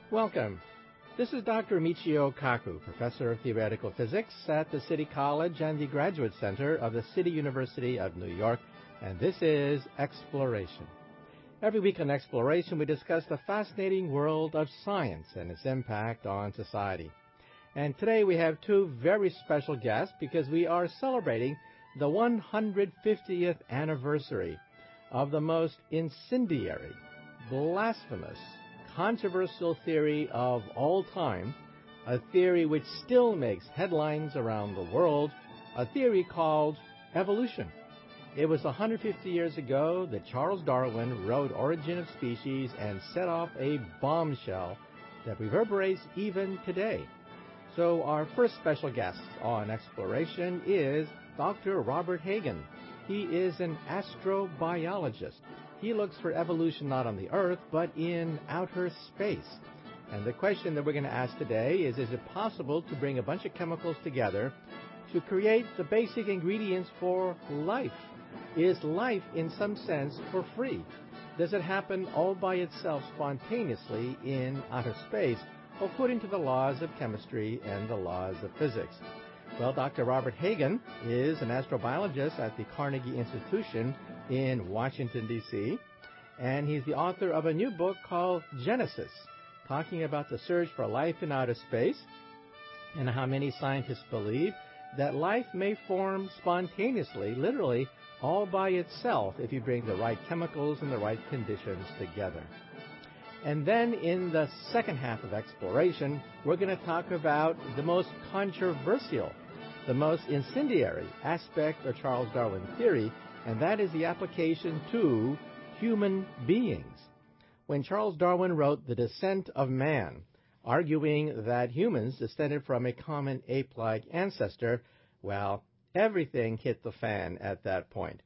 Welcome. This is Dr. Michio Kaku, Professor of Theoretical Physics at the City College and the Graduate Center of the City University of New York, and this is Exploration. Every week on Exploration, we discuss the fascinating world of science and its impact on society. And today we have two very special guests because we are celebrating the 150th anniversary of the most incendiary, blasphemous, controversial theory of all time, a theory which still makes headlines around the world, a theory called evolution. It was 150 years ago that Charles Darwin wrote Origin of Species and set off a bombshell that reverberates even today. So our first special guest on Exploration is Dr. Robert Hagen. He is an astrobiologist. He looks for evolution not on the Earth, but in outer space. And the question that we're going to ask today is it possible to bring a bunch of chemicals together to create the basic ingredients for life? Is life, in some sense, for free? Does it happen all by itself spontaneously in outer space, according to the laws of chemistry and the laws of physics? Well, Dr. Robert Hagen is an astrobiologist at the Carnegie Institution in Washington, D.C., and he's the author of a new book called Genesis, talking about the search for life in outer space and how many scientists believe that life may form spontaneously, literally, all by itself if you bring the right chemicals and the right conditions together. And then in the second half of Exploration, we're going to talk about the most controversial, the most incendiary aspect of Charles Darwin's theory, and that is the application to human beings. When Charles Darwin wrote The Descent of Man, arguing that humans descended from a common ape-like ancestor, well, everything hit the fan at that point.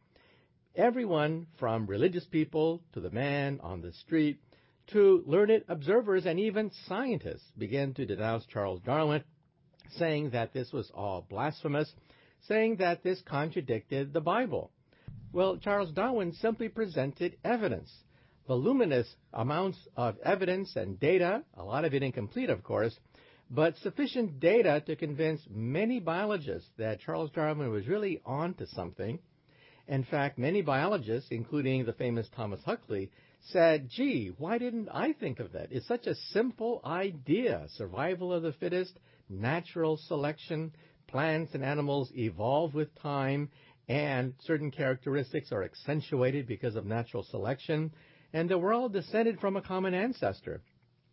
Everyone from religious people to the man on the street to learned observers and even scientists began to denounce Charles Darwin, saying that this was all blasphemous, saying that this contradicted the Bible. Well, Charles Darwin simply presented evidence, voluminous amounts of evidence and data, a lot of it incomplete, of course, but sufficient data to convince many biologists that Charles Darwin was really onto something. In fact, many biologists, including the famous Thomas Huxley, said, gee, why didn't I think of that? It's such a simple idea. Survival of the fittest, natural selection, plants and animals evolve with time, and certain characteristics are accentuated because of natural selection, and that we're all descended from a common ancestor.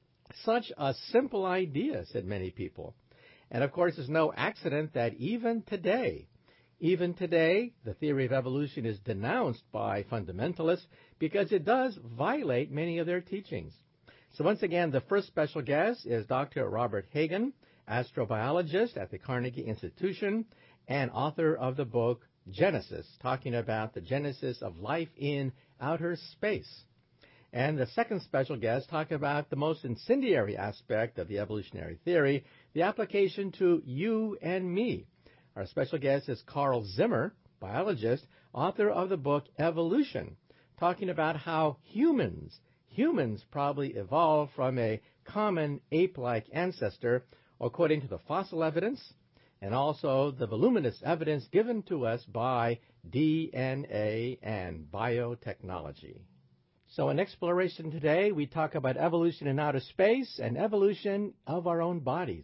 Such a simple idea, said many people. And of course, it's no accident that even today, the theory of evolution is denounced by fundamentalists because it does violate many of their teachings. So once again, the first special guest is Dr. Robert Hagen, astrobiologist at the Carnegie Institution and author of the book Genesis, talking about the genesis of life in outer space. And the second special guest talking about the most incendiary aspect of the evolutionary theory, the application to you and me. Our special guest is Carl Zimmer, biologist, author of the book Evolution, talking about how humans probably evolved from a common ape-like ancestor according to the fossil evidence and also the voluminous evidence given to us by DNA and biotechnology. So in Exploration today, we talk about evolution in outer space and evolution of our own bodies.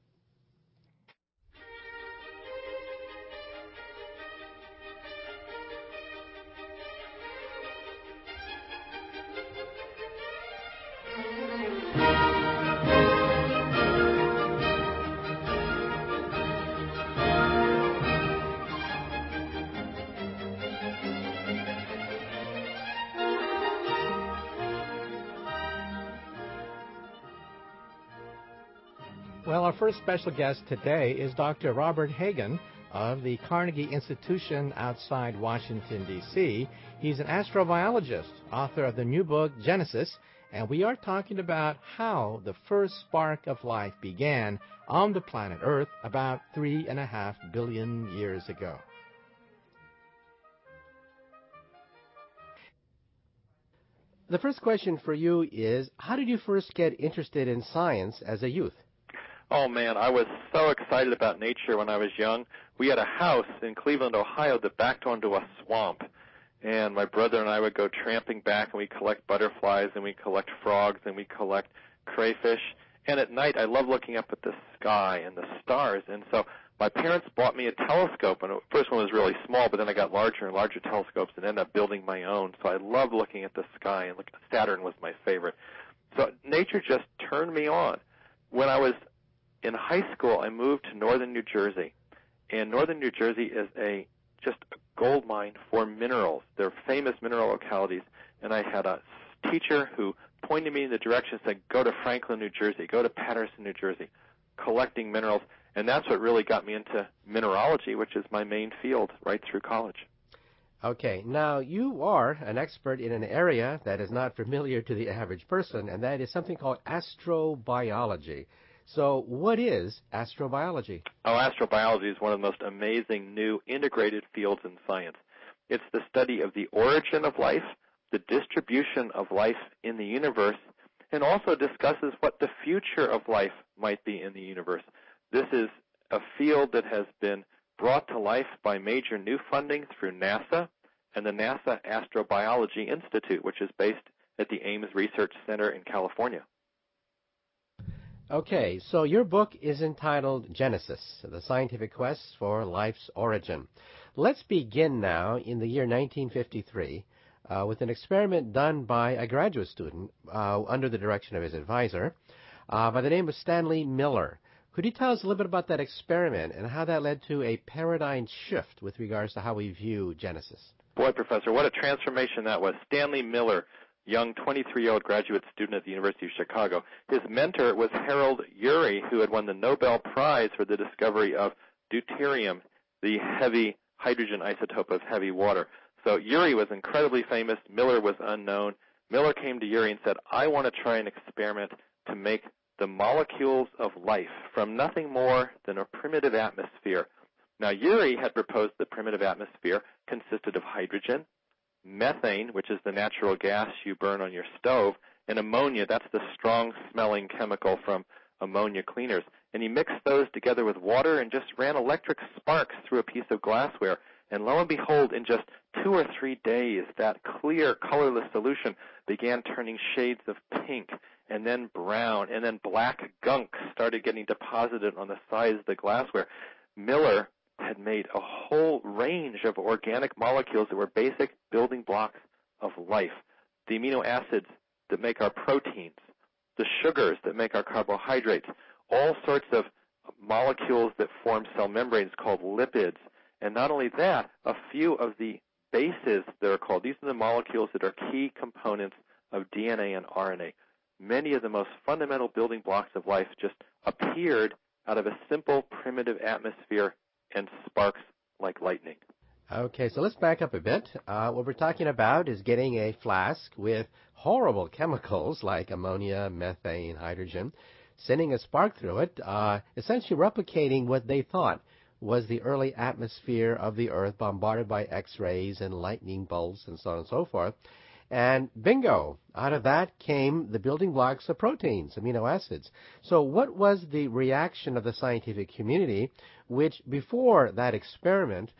Well, our first special guest today is Dr. Robert Hagen of the Carnegie Institution outside Washington, D.C. He's an astrobiologist, author of the new book Genesis, and we are talking about how the first spark of life began on the planet Earth about 3.5 billion years ago. The first question for you is, how did you first get interested in science as a youth? Oh, man, I was so excited about nature when I was young. We had a house in Cleveland, Ohio that backed onto a swamp. And my brother and I would go tramping back, and we'd collect butterflies, and we'd collect frogs, and we'd collect crayfish. And at night, I loved looking up at the sky and the stars. And so my parents bought me a telescope. And the first one was really small, but then I got larger and larger telescopes and ended up building my own. So I loved looking at the sky, and Saturn was my favorite. So nature just turned me on. When I was in high school, I moved to northern New Jersey, and northern New Jersey is just a gold mine for minerals. They're famous mineral localities, and I had a teacher who pointed me in the direction, said, go to Franklin, New Jersey, go to Patterson, New Jersey, collecting minerals, and that's what really got me into mineralogy, which is my main field right through college. Okay, now you are an expert in an area that is not familiar to the average person, and that is something called astrobiology. So what is astrobiology? Oh, astrobiology is one of the most amazing new integrated fields in science. It's the study of the origin of life, the distribution of life in the universe, and also discusses what the future of life might be in the universe. This is a field that has been brought to life by major new funding through NASA and the NASA Astrobiology Institute, which is based at the Ames Research Center in California. Okay, so your book is entitled Genesis, The Scientific Quest for Life's Origin. Let's begin now in the year 1953 with an experiment done by a graduate student under the direction of his advisor by the name of Stanley Miller. Could you tell us a little bit about that experiment and how that led to a paradigm shift with regards to how we view Genesis? Boy, Professor, what a transformation that was. Stanley Miller, young 23-year-old graduate student at the University of Chicago. His mentor was Harold Urey, who had won the Nobel Prize for the discovery of deuterium, the heavy hydrogen isotope of heavy water. So Urey was incredibly famous. Miller was unknown. Miller came to Urey and said, I want to try an experiment to make the molecules of life from nothing more than a primitive atmosphere. Now, Urey had proposed the primitive atmosphere consisted of hydrogen, methane, which is the natural gas you burn on your stove, and ammonia, that's the strong-smelling chemical from ammonia cleaners. And he mixed those together with water and just ran electric sparks through a piece of glassware. And lo and behold, in just 2 or 3 days, that clear, colorless solution began turning shades of pink and then brown, and then black gunk started getting deposited on the sides of the glassware. Miller had made a whole range of organic molecules that were basic building blocks of life. The amino acids that make our proteins, the sugars that make our carbohydrates, all sorts of molecules that form cell membranes called lipids. And not only that, a few of the bases that are called, these are the molecules that are key components of DNA and RNA. Many of the most fundamental building blocks of life just appeared out of a simple primitive atmosphere and sparks like lightning. Okay, so let's back up a bit. What we're talking about is getting a flask with horrible chemicals like ammonia, methane, hydrogen, sending a spark through it, essentially replicating what they thought was the early atmosphere of the Earth bombarded by X-rays and lightning bolts and so on and so forth. And bingo, out of that came the building blocks of proteins, amino acids. So what was the reaction of the scientific community, which before that experiment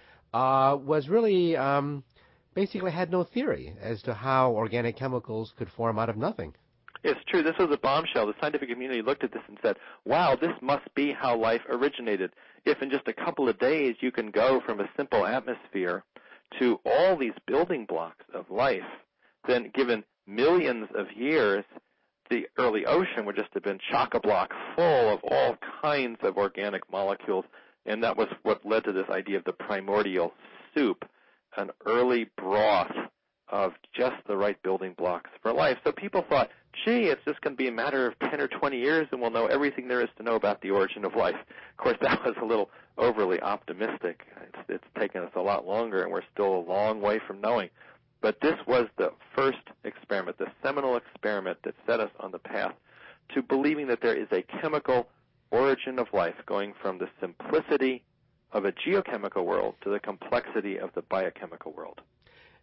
was really basically had no theory as to how organic chemicals could form out of nothing? It's true. This was a bombshell. The scientific community looked at this and said, wow, this must be how life originated. If in just a couple of days you can go from a simple atmosphere to all these building blocks of life, then given millions of years, the early ocean would just have been chock-a-block full of all kinds of organic molecules, and that was what led to this idea of the primordial soup, an early broth of just the right building blocks for life. So people thought, gee, it's just going to be a matter of 10 or 20 years and we'll know everything there is to know about the origin of life. Of course, that was a little overly optimistic. It's taken us a lot longer, and we're still a long way from knowing. But this was the first experiment, the seminal experiment that set us on the path to believing that there is a chemical origin of life, going from the simplicity of a geochemical world to the complexity of the biochemical world.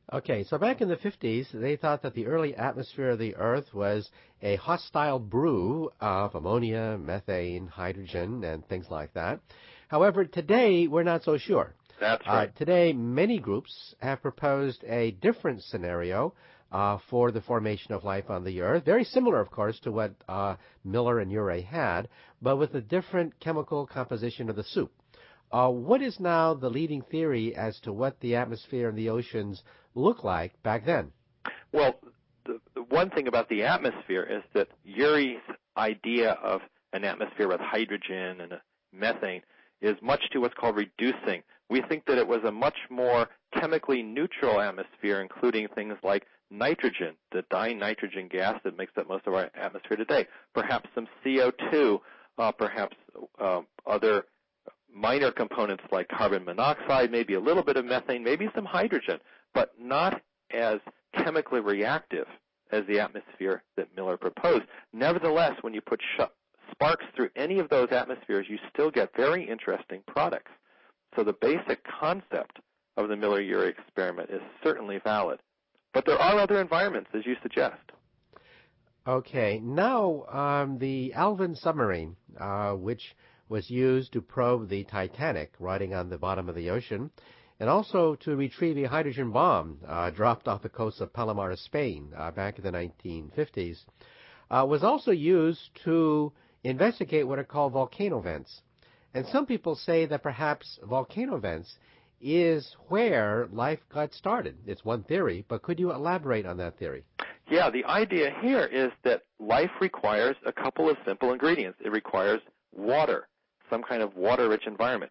Okay, so back in the 50s, they thought that the early atmosphere of the Earth was a hostile brew of ammonia, methane, hydrogen, and things like that. However, today, we're not so sure. That's right. Today, many groups have proposed a different scenario for the formation of life on the Earth. Very similar, of course, to what Miller and Urey had, but with a different chemical composition of the soup. What is now the leading theory as to what the atmosphere and the oceans look like back then? Well, the one thing about the atmosphere is that Urey's idea of an atmosphere with hydrogen and methane is much to what's called reducing. We think that it was a much more chemically neutral atmosphere, including things like nitrogen, the dinitrogen gas that makes up most of our atmosphere today, perhaps some CO2, perhaps other minor components like carbon monoxide, maybe a little bit of methane, maybe some hydrogen, but not as chemically reactive as the atmosphere that Miller proposed. Nevertheless, when you put sparks through any of those atmospheres, you still get very interesting products. So the basic concept of the Miller-Urey experiment is certainly valid. But there are other environments, as you suggest. Okay, now the Alvin submarine, which was used to probe the Titanic riding on the bottom of the ocean, and also to retrieve a hydrogen bomb dropped off the coast of Palomar, Spain, back in the 1950s, was also used to investigate what are called volcano vents. And some people say that perhaps volcano vents is where life got started. It's one theory, but could you elaborate on that theory? Yeah, the idea here is that life requires a couple of simple ingredients. It requires water, some kind of water-rich environment.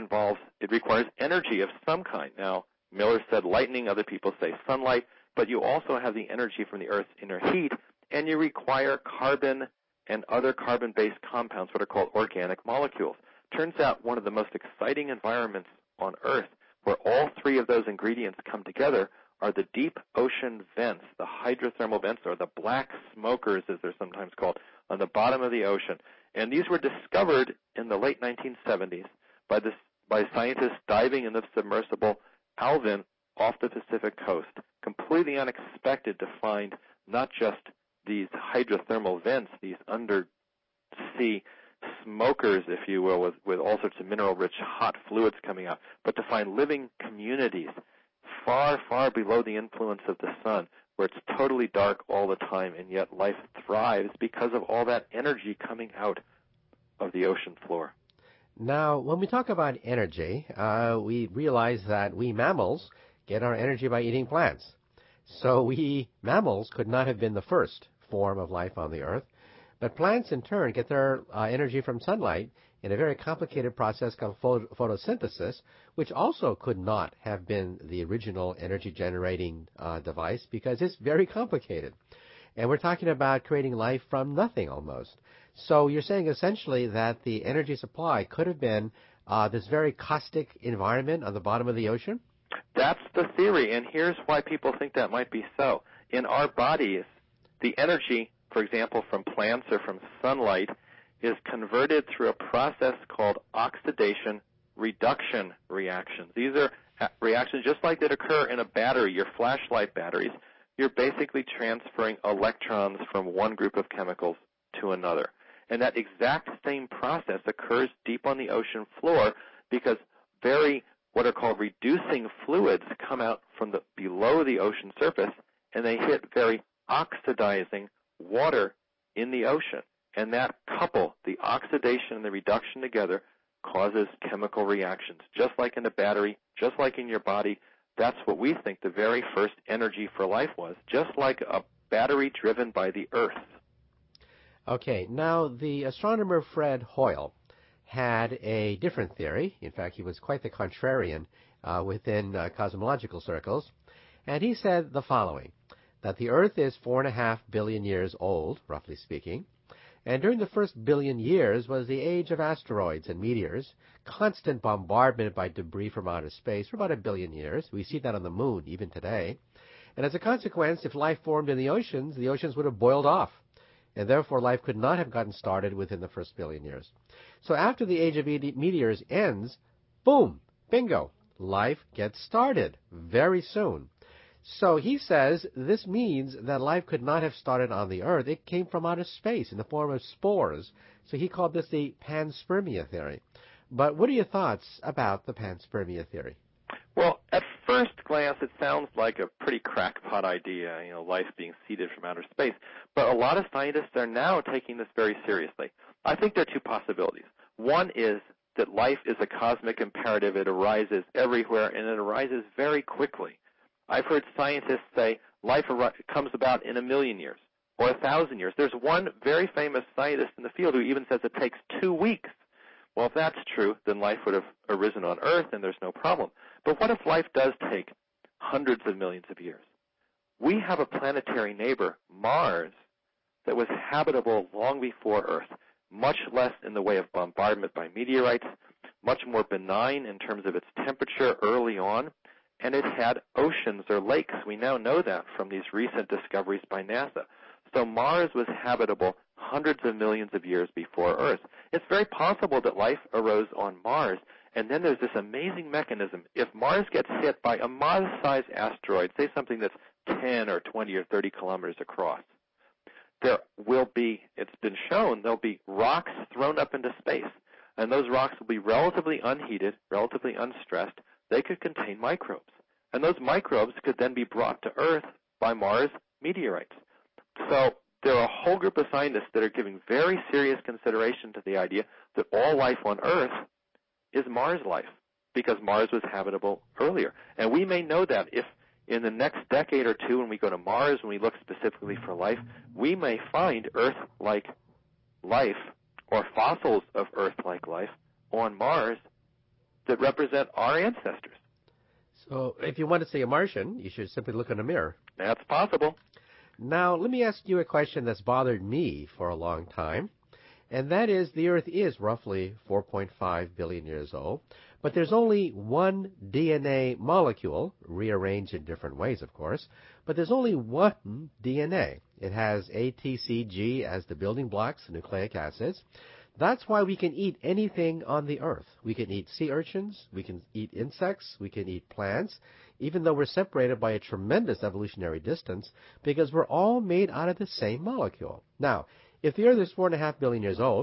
It requires energy of some kind. Now, Miller said lightning, other people say sunlight, but you also have the energy from the Earth's inner heat, and you require carbon and other carbon-based compounds, what are called organic molecules. Turns out one of the most exciting environments on Earth where all three of those ingredients come together are the deep ocean vents, the hydrothermal vents, or the black smokers, as they're sometimes called, on the bottom of the ocean. And these were discovered in the late 1970s by scientists diving in the submersible Alvin off the Pacific coast. Completely unexpected to find not just these hydrothermal vents, these undersea smokers, if you will, with all sorts of mineral-rich hot fluids coming out, but to find living communities far, far below the influence of the sun, where it's totally dark all the time, and yet life thrives because of all that energy coming out of the ocean floor. Now, when we talk about energy, we realize that we mammals get our energy by eating plants. So we mammals could not have been the first form of life on the Earth, but plants in turn get their energy from sunlight in a very complicated process called photosynthesis, which also could not have been the original energy-generating device because it's very complicated. And we're talking about creating life from nothing almost. So you're saying essentially that the energy supply could have been this very caustic environment on the bottom of the ocean? That's the theory, and here's why people think that might be so. In our bodies, the energy, for example, from plants or from sunlight, is converted through a process called oxidation-reduction reactions. These are reactions just like that occur in a battery, your flashlight batteries. You're basically transferring electrons from one group of chemicals to another. And that exact same process occurs deep on the ocean floor because what are called reducing fluids come out from below the ocean surface, and they hit very oxidizing water in the ocean. And that couple, the oxidation and the reduction together, causes chemical reactions. Just like in a battery, just like in your body, that's what we think the very first energy for life was, just like a battery driven by the Earth. Okay, now the astronomer Fred Hoyle had a different theory. In fact, he was quite the contrarian within cosmological circles. And he said the following, that the Earth is 4.5 billion years old, roughly speaking, and during the first billion years was the age of asteroids and meteors, constant bombardment by debris from outer space for about 1 billion years. We see that on the moon even today. And as a consequence, if life formed in the oceans would have boiled off, and therefore life could not have gotten started within the first billion years. So after the age of meteors ends, boom, bingo, life gets started very soon. So he says this means that life could not have started on the Earth. It came from outer space in the form of spores. So he called this the panspermia theory. But what are your thoughts about the panspermia theory? Well, at first glance, it sounds like a pretty crackpot idea, life being seeded from outer space. But a lot of scientists are now taking this very seriously. I think there are two possibilities. One is that life is a cosmic imperative. It arises everywhere, and it arises very quickly. I've heard scientists say life comes about in 1,000,000 years or 1,000 years. There's one very famous scientist in the field who even says it takes 2 weeks. Well, if that's true, then life would have arisen on Earth, and there's no problem. But what if life does take hundreds of millions of years? We have a planetary neighbor, Mars, that was habitable long before Earth, much less in the way of bombardment by meteorites, much more benign in terms of its temperature early on, and it had oceans or lakes. We now know that from these recent discoveries by NASA. So Mars was habitable hundreds of millions of years before Earth. It's very possible that life arose on Mars, and then there's this amazing mechanism. If Mars gets hit by a modest-sized asteroid, say something that's 10 or 20 or 30 kilometers across, there will be, it's been shown, there'll be rocks thrown up into space, and those rocks will be relatively unheated, relatively unstressed. They could contain microbes, and those microbes could then be brought to Earth by Mars meteorites. So there are a whole group of scientists that are giving very serious consideration to the idea that all life on Earth is Mars life, because Mars was habitable earlier. And we may know that if in the next decade or two, when we go to Mars, when we look specifically for life, we may find Earth-like life or fossils of Earth-like life on Mars that represent our ancestors. So if you want to see a Martian, you should simply look in a mirror. That's possible. Now, let me ask you a question that's bothered me for a long time, and that is the Earth is roughly 4.5 billion years old, but there's only one DNA molecule, rearranged in different ways, of course, but there's only one DNA. It has A, T, C, G as the building blocks, the nucleic acids. That's why we can eat anything on the Earth. We can eat sea urchins, we can eat insects, we can eat plants, even though we're separated by a tremendous evolutionary distance, because we're all made out of the same molecule. Now, if the Earth is 4.5 billion years old,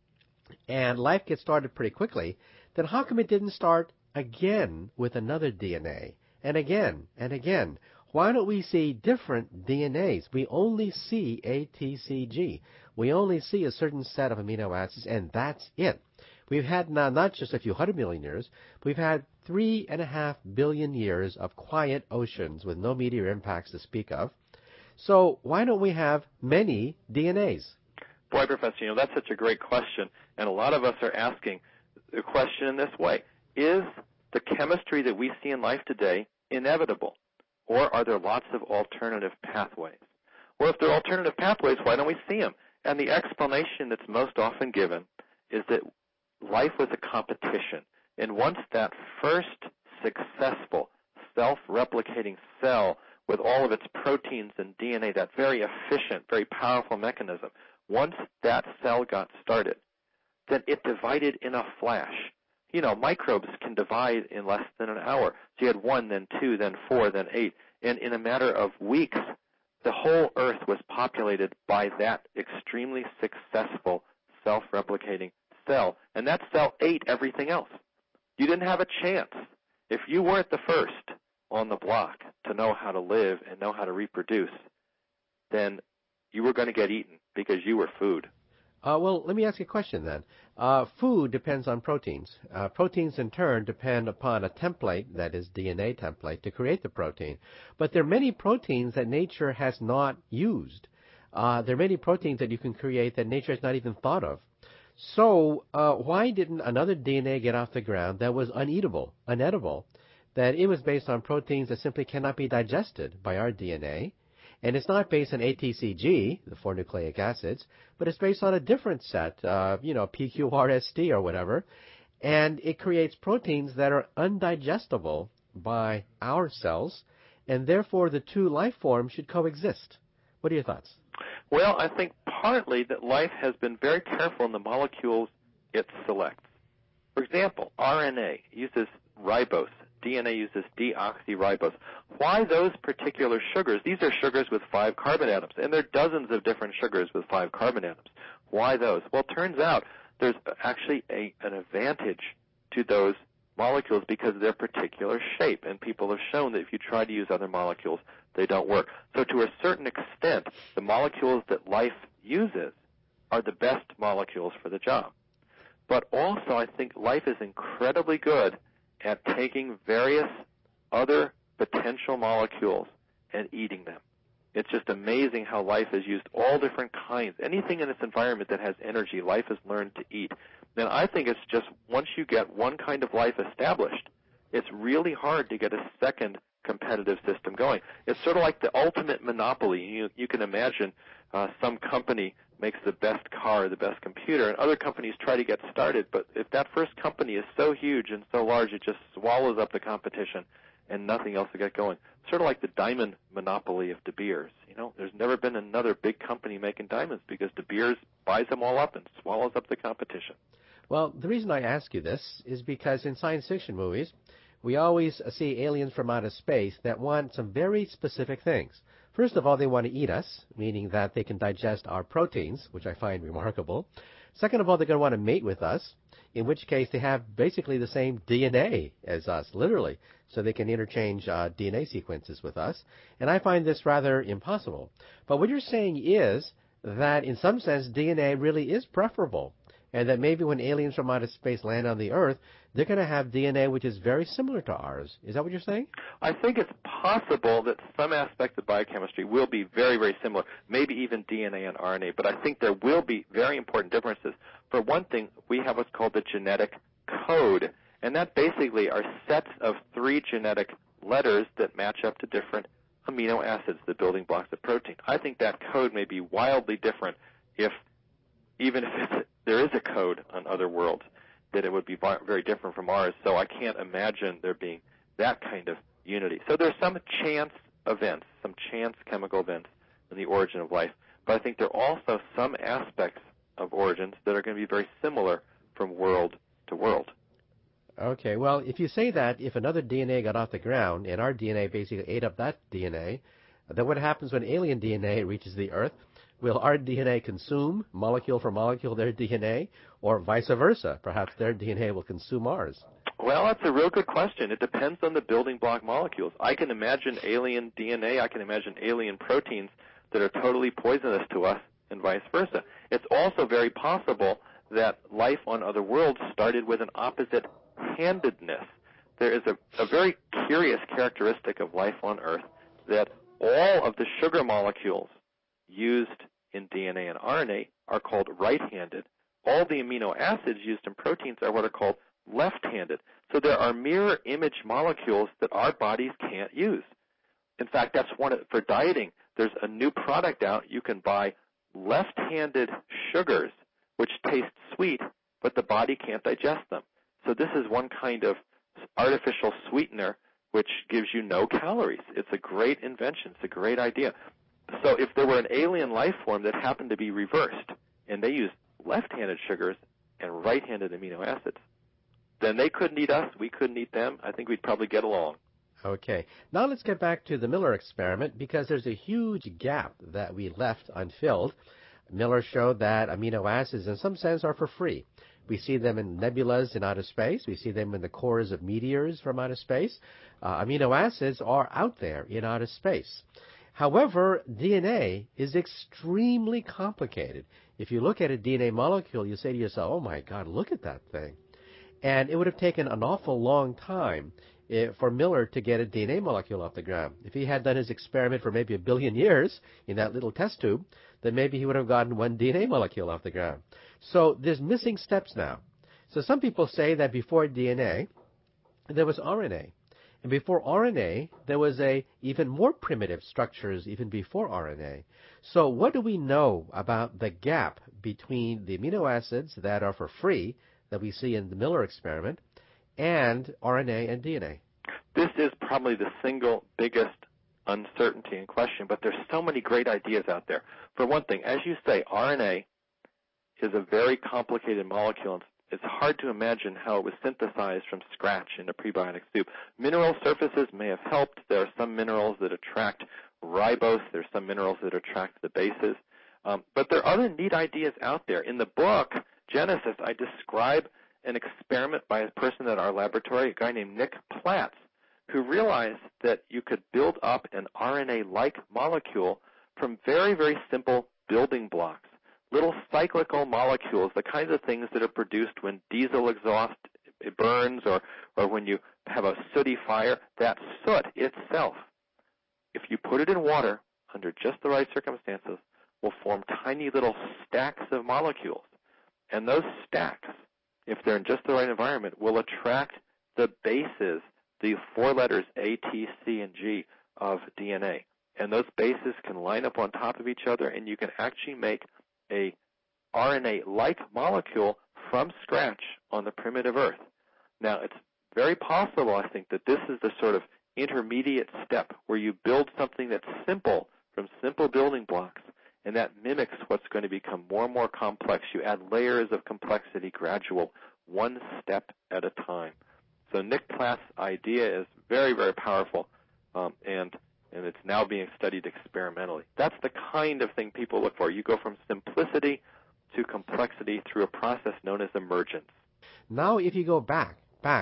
and life gets started pretty quickly, then how come it didn't start again with another DNA, and again, and again? Why don't we see different DNAs? We only see ATCG. We only see a certain set of amino acids, and that's it. We've had now not just a few 100 million years, we've had 3.5 billion years of quiet oceans with no meteor impacts to speak of. So why don't we have many DNAs? Boy, Professor, that's such a great question, and a lot of us are asking the question in this way. Is the chemistry that we see in life today inevitable, or are there lots of alternative pathways? Or if there are alternative pathways, why don't we see them? And the explanation that's most often given is that life was a competition, and once that first successful self-replicating cell with all of its proteins and DNA, that very efficient, very powerful mechanism, once that cell got started, then it divided in a flash. Microbes can divide in less than an hour. So you had 1, then 2, then 4, then 8. And in a matter of weeks, the whole Earth was populated by that extremely successful self-replicating cell. And that cell ate everything else. You didn't have a chance. If you weren't the first on the block to know how to live and know how to reproduce, then you were going to get eaten because you were food. Well, let me ask you a question then. Food depends on proteins. Proteins, in turn, depend upon a template, that is DNA template, to create the protein. But there are many proteins that nature has not used. There are many proteins that you can create that nature has not even thought of. So why didn't another DNA get off the ground that was uneatable, unedible, that it was based on proteins that simply cannot be digested by our DNA? And it's not based on ATCG, the 4 nucleic acids, but it's based on a different set, PQRST or whatever. And it creates proteins that are undigestible by our cells, and therefore the two life forms should coexist. What are your thoughts? Well, I think partly that life has been very careful in the molecules it selects. For example, RNA uses ribose, DNA uses deoxyribose. Why those particular sugars? These are sugars with 5 carbon atoms, and there are dozens of different sugars with 5 carbon atoms. Why those? Well, it turns out there's actually an advantage to those molecules because of their particular shape, and people have shown that if you try to use other molecules, they don't work. So to a certain extent, the molecules that life uses are the best molecules for the job. But also, I think life is incredibly good at taking various other potential molecules and eating them. It's just amazing how life has used all different kinds. Anything in its environment that has energy, life has learned to eat. And I think it's just once you get one kind of life established, it's really hard to get a second competitive system going. It's sort of like the ultimate monopoly. You can imagine some company makes the best car, the best computer, and other companies try to get started. But if that first company is so huge and so large, it just swallows up the competition and nothing else will get going. Sort of like the diamond monopoly of De Beers. There's never been another big company making diamonds because De Beers buys them all up and swallows up the competition. Well, the reason I ask you this is because in science fiction movies, we always see aliens from outer space that want some very specific things. First of all, they want to eat us, meaning that they can digest our proteins, which I find remarkable. Second of all, they're going to want to mate with us, in which case they have basically the same DNA as us, literally, so they can interchange DNA sequences with us. And I find this rather impossible. But what you're saying is that in some sense DNA really is preferable, and that maybe when aliens from outer space land on the Earth, they're going to have DNA which is very similar to ours. Is that what you're saying? I think it's possible that some aspects of biochemistry will be very, very similar, maybe even DNA and RNA, but I think there will be very important differences. For one thing, we have what's called the genetic code, and that basically are sets of 3 genetic letters that match up to different amino acids, the building blocks of protein. I think that code may be wildly different even if there is a code on other worlds, that it would be very different from ours. So I can't imagine there being that kind of unity. So there's some chance events, some chance chemical events in the origin of life. But I think there are also some aspects of origins that are going to be very similar from world to world. Okay, well, if you say that if another DNA got off the ground and our DNA basically ate up that DNA, then what happens when alien DNA reaches the Earth? Will our DNA consume, molecule for molecule, their DNA, or vice versa? Perhaps their DNA will consume ours. Well, that's a real good question. It depends on the building block molecules. I can imagine alien DNA, I can imagine alien proteins that are totally poisonous to us, and vice versa. It's also very possible that life on other worlds started with an opposite-handedness. There is a very curious characteristic of life on Earth that all of the sugar molecules used in DNA and RNA are called right-handed. All the amino acids used in proteins are what are called left-handed. So there are mirror image molecules that our bodies can't use. In fact, that's for dieting. There's a new product out. You can buy left-handed sugars, which taste sweet, but the body can't digest them. So this is one kind of artificial sweetener which gives you no calories. It's a great invention. It's a great idea. So if there were an alien life form that happened to be reversed, and they used left-handed sugars and right-handed amino acids, then they couldn't eat us, we couldn't eat them. I think we'd probably get along. Okay. Now let's get back to the Miller experiment, because there's a huge gap that we left unfilled. Miller showed that amino acids, in some sense, are for free. We see them in nebulas in outer space. We see them in the cores of meteors from outer space. Amino acids are out there in outer space. However, DNA is extremely complicated. If you look at a DNA molecule, you say to yourself, oh my God, look at that thing. And it would have taken an awful long time for Miller to get a DNA molecule off the ground. If he had done his experiment for maybe 1 billion years in that little test tube, then maybe he would have gotten 1 DNA molecule off the ground. So there's missing steps now. So some people say that before DNA, there was RNA. And before RNA, there was even more primitive structures even before RNA. So what do we know about the gap between the amino acids that are for free that we see in the Miller experiment and RNA and DNA? This is probably the single biggest uncertainty in question, but there's so many great ideas out there. For one thing, as you say, RNA is a very complicated molecule. it's hard to imagine how it was synthesized from scratch in a prebiotic soup. Mineral surfaces may have helped. There are some minerals that attract ribose. There are some minerals that attract the bases. But there are other neat ideas out there. In the book, Genesis, I describe an experiment by a person at our laboratory, a guy named Nick Platts, who realized that you could build up an RNA-like molecule from very, very simple building blocks, little cyclical molecules, the kinds of things that are produced when diesel exhaust burns or when you have a sooty fire. That soot itself, if you put it in water under just the right circumstances, will form tiny little stacks of molecules. And those stacks, if they're in just the right environment, will attract the bases, the 4 letters A, T, C, and G of DNA. And those bases can line up on top of each other, and you can actually make a RNA-like molecule from scratch on the primitive Earth. Now, it's very possible, I think, that this is the sort of intermediate step where you build something that's simple from simple building blocks, and that mimics what's going to become more and more complex. You add layers of complexity, gradual, one step at a time. So Nick Platt's idea is very, very powerful, and it's now being studied experimentally. That's the kind of thing people look for. You go from simplicity to complexity through a process known as emergence. Now, if you go back,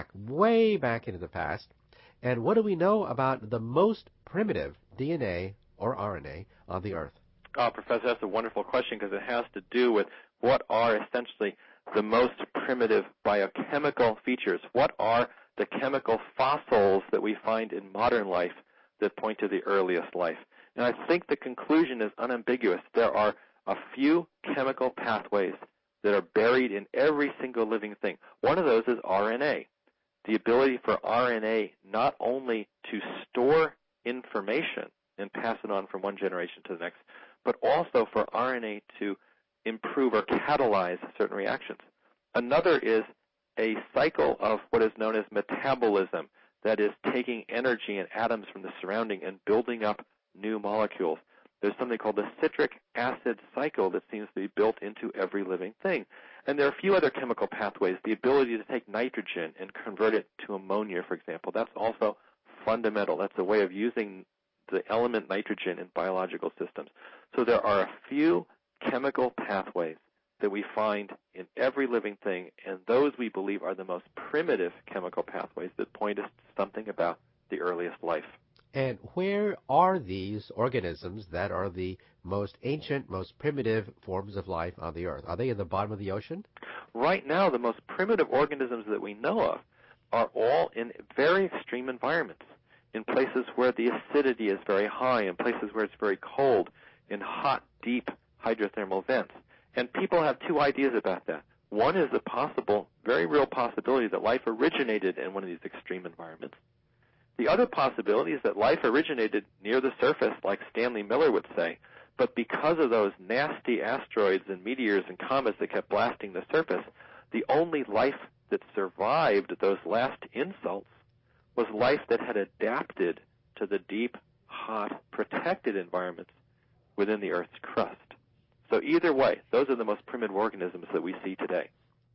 way back into the past, and what do we know about the most primitive DNA or RNA on the Earth? Oh, Professor, that's a wonderful question because it has to do with what are essentially the most primitive biochemical features. What are the chemical fossils that we find in modern life that point to the earliest life? And I think the conclusion is unambiguous. There are a few chemical pathways that are buried in every single living thing. One of those is RNA, the ability for RNA not only to store information and pass it on from one generation to the next, but also for RNA to improve or catalyze certain reactions. Another is a cycle of what is known as metabolism, that is taking energy and atoms from the surrounding and building up new molecules. There's something called the citric acid cycle that seems to be built into every living thing. And there are a few other chemical pathways, the ability to take nitrogen and convert it to ammonia, for example. That's also fundamental. That's a way of using the element nitrogen in biological systems. So there are a few chemical pathways that we find in every living thing, and those we believe are the most primitive chemical pathways that point us to something about the earliest life. And where are these organisms that are the most ancient, most primitive forms of life on the Earth? Are they in the bottom of the ocean? Right now, the most primitive organisms that we know of are all in very extreme environments, in places where the acidity is very high, in places where it's very cold, in hot, deep hydrothermal vents. And people have two ideas about that. One is the possible, very real possibility that life originated in one of these extreme environments. The other possibility is that life originated near the surface, like Stanley Miller would say, but because of those nasty asteroids and meteors and comets that kept blasting the surface, the only life that survived those last insults was life that had adapted to the deep, hot, protected environments within the Earth's crust. So either way, those are the most primitive organisms that we see today.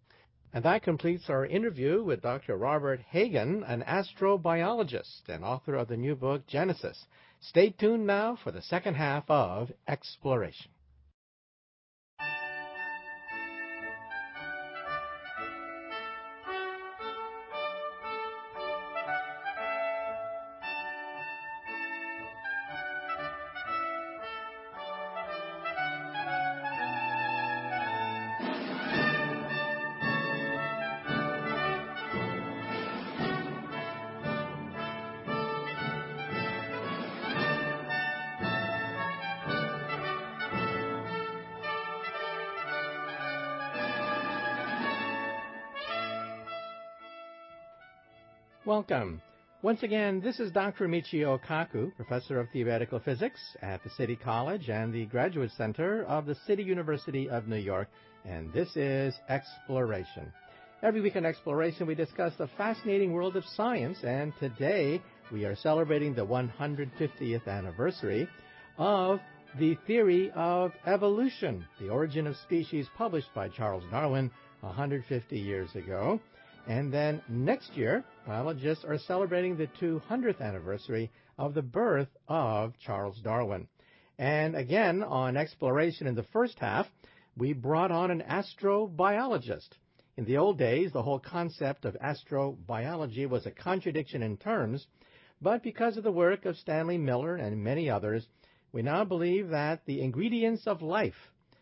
And that completes our interview with Dr. Robert Hagen, an astrobiologist and author of the new book, Genesis. Stay tuned now for the second half of Exploration. Welcome. Once again, this is Dr. Michio Kaku, Professor of Theoretical Physics at the City College and the Graduate Center of the City University of New York, and this is Exploration. Every week on Exploration, we discuss the fascinating world of science, and today we are celebrating the 150th anniversary of the theory of evolution, The Origin of Species, published by Charles Darwin 150 years ago. And then next year, biologists are celebrating the 200th anniversary of the birth of Charles Darwin. And again, on exploration in the first half, we brought on an astrobiologist. In the old days, the whole concept of astrobiology was a contradiction in terms, but because of the work of Stanley Miller and many others, we now believe that the ingredients of life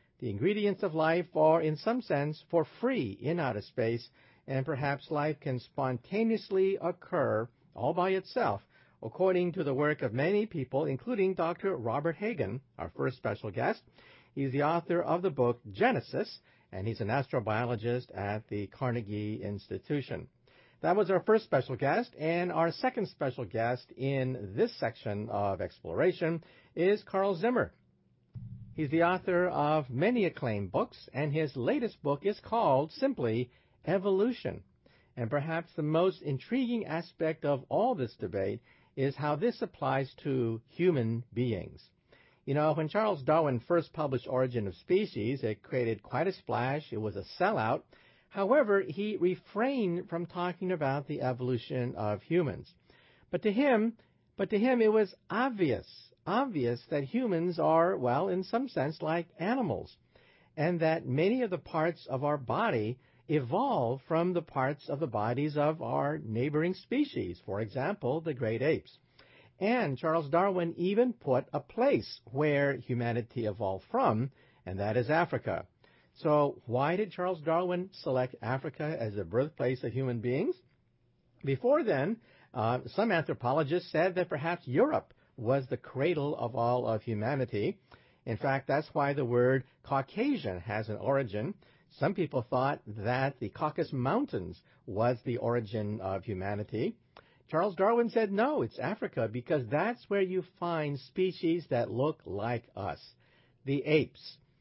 are, in some sense, for free in outer space, and perhaps life can spontaneously occur all by itself, according to the work of many people, including Dr. Robert Hagen, our first special guest. He's the author of the book Genesis, and he's an astrobiologist at the Carnegie Institution. That was our first special guest, and our second special guest in this section of exploration is Carl Zimmer. He's the author of many acclaimed books, and his latest book is called simply Evolution. And perhaps the most intriguing aspect of all this debate is how this applies to human beings. You know, when Charles Darwin first published Origin of Species, it created quite a splash. It was a sellout. However, he refrained from talking about the evolution of humans. But to him it was obvious that humans are, well, in some sense, like animals, and that many of the parts of our body evolved from the parts of the bodies of our neighboring species, for example, the great apes. And Charles Darwin even put a place where humanity evolved from, and that is Africa. So why did Charles Darwin select Africa as the birthplace of human beings? Before then, some anthropologists said that perhaps Europe was the cradle of all of humanity. In fact, that's why the word Caucasian has an origin. Some people thought that the Caucasus Mountains was the origin of humanity. Charles Darwin said, no, it's Africa, because that's where you find species that look like us, the apes.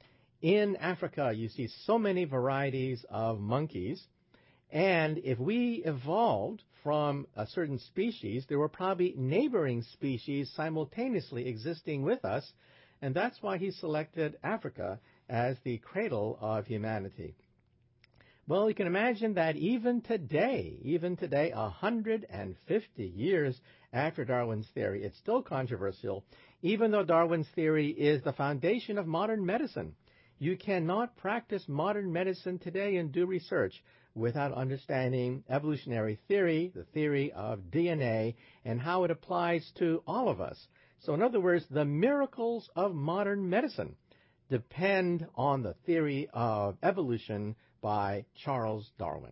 In Africa, you see so many varieties of monkeys, and if we evolved from a certain species, there were probably neighboring species simultaneously existing with us, and that's why he selected Africa as the cradle of humanity. Well, you can imagine that even today, 150 years after Darwin's theory, it's still controversial, even though Darwin's theory is the foundation of modern medicine. You cannot practice modern medicine today and do research without understanding evolutionary theory, the theory of DNA, and how it applies to all of us. So in other words, the miracles of modern medicine depend on the theory of evolution by Charles Darwin.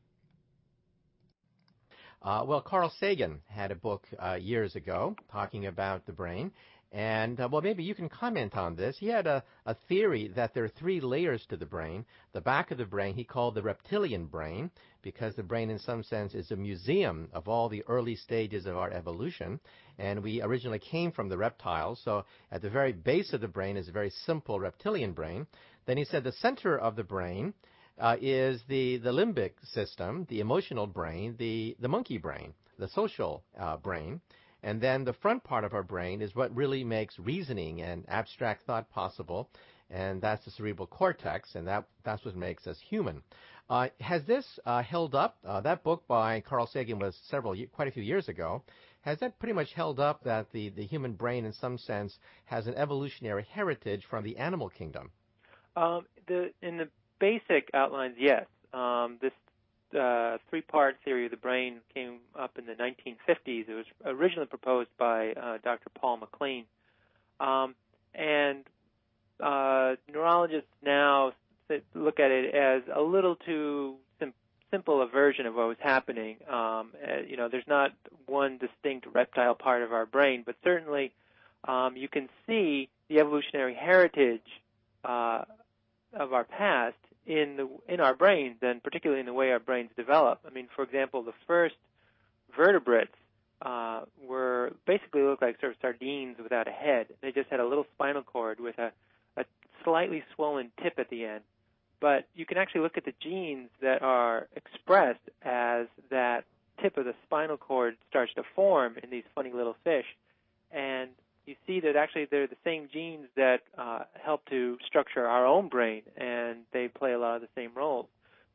Well, Carl Sagan had a book years ago talking about the brain. And, well, maybe you can comment on this. He had a theory that there are three layers to the brain. The back of the brain he called the reptilian brain, because the brain in some sense is a museum of all the early stages of our evolution. And we originally came from the reptiles, so at the very base of the brain is a very simple reptilian brain. Then he said the center of the brain is the limbic system, the emotional brain, the monkey brain, the social brain. And then the front part of our brain is what really makes reasoning and abstract thought possible, and that's the cerebral cortex, and that's what makes us human. Has this held up? That book by Carl Sagan was quite a few years ago. Has that pretty much held up that the human brain, in some sense, has an evolutionary heritage from the animal kingdom? In the basic outlines, yes. This three-part theory of the brain came up in the 1950s. It was originally proposed by Dr. Paul MacLean. And neurologists now look at it as a little too simple a version of what was happening. There's not one distinct reptile part of our brain, but certainly you can see the evolutionary heritage of our past in our brains, and particularly in the way our brains develop. I mean, for example, the first vertebrates were basically looked like sort of sardines without a head. They just had a little spinal cord with a slightly swollen tip at the end. But you can actually look at the genes that are expressed as that tip of the spinal cord starts to form in these funny little fish. And you see that actually they're the same genes that help to structure our own brain, and they play a lot of the same roles.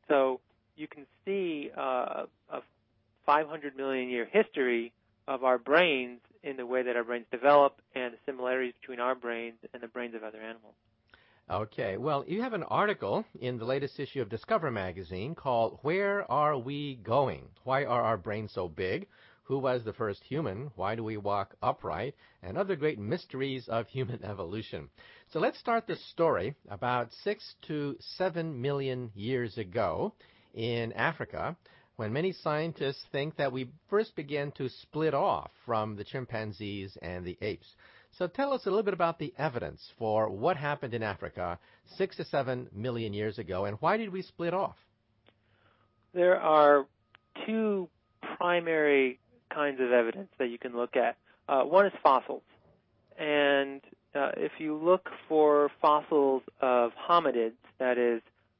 So you can see a 500 million year history of our brains in the way that our brains develop and the similarities between our brains and the brains of other animals. Okay. Well, you have an article in the latest issue of Discover magazine called Where Are We Going? Why Are Our Brains So Big? Who was the first human? Why do we walk upright? And other great mysteries of human evolution. So let's start the story about 6 to 7 million years ago in Africa, when many scientists think that we first began to split off from the chimpanzees and the apes. So tell us a little bit about the evidence for what happened in Africa 6 to 7 million years ago, and why did we split off? There are two primary kinds of evidence that you can look at. One is fossils. And if you look for fossils of hominids, that is,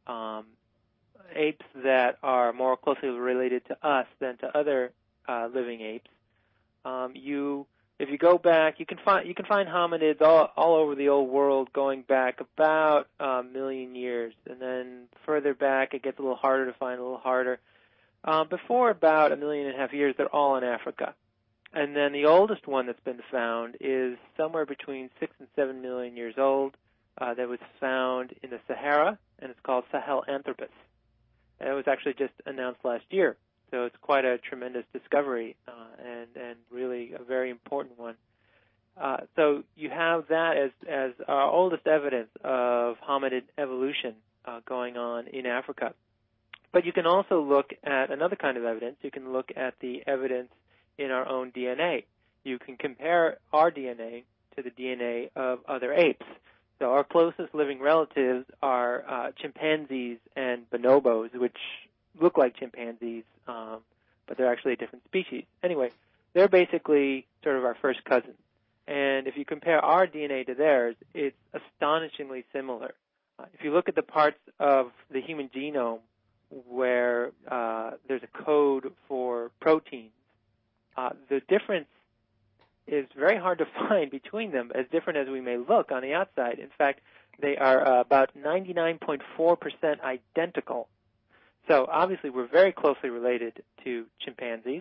apes that are more closely related to us than to other living apes, if you go back, you can find hominids all over the old world going back about a million years, and then further back it gets a little harder to find, a little harder. Before about 1.5 million years, they're all in Africa. And then the oldest one that's been found is somewhere between 6 and 7 million years old. That was found in the Sahara, and it's called Sahelanthropus. And it was actually just announced last year. So it's quite a tremendous discovery and really a very important one. So you have that as our oldest evidence of hominid evolution going on in Africa. But you can also look at another kind of evidence. You can look at the evidence in our own DNA. You can compare our DNA to the DNA of other apes. So our closest living relatives are chimpanzees and bonobos, which look like chimpanzees, but they're actually a different species. Anyway, they're basically sort of our first cousins. And if you compare our DNA to theirs, it's astonishingly similar. If you look at the parts of the human genome where there's a code for proteins, the difference is very hard to find between them, as different as we may look on the outside. In fact, they are about 99.4% identical. So obviously we're very closely related to chimpanzees,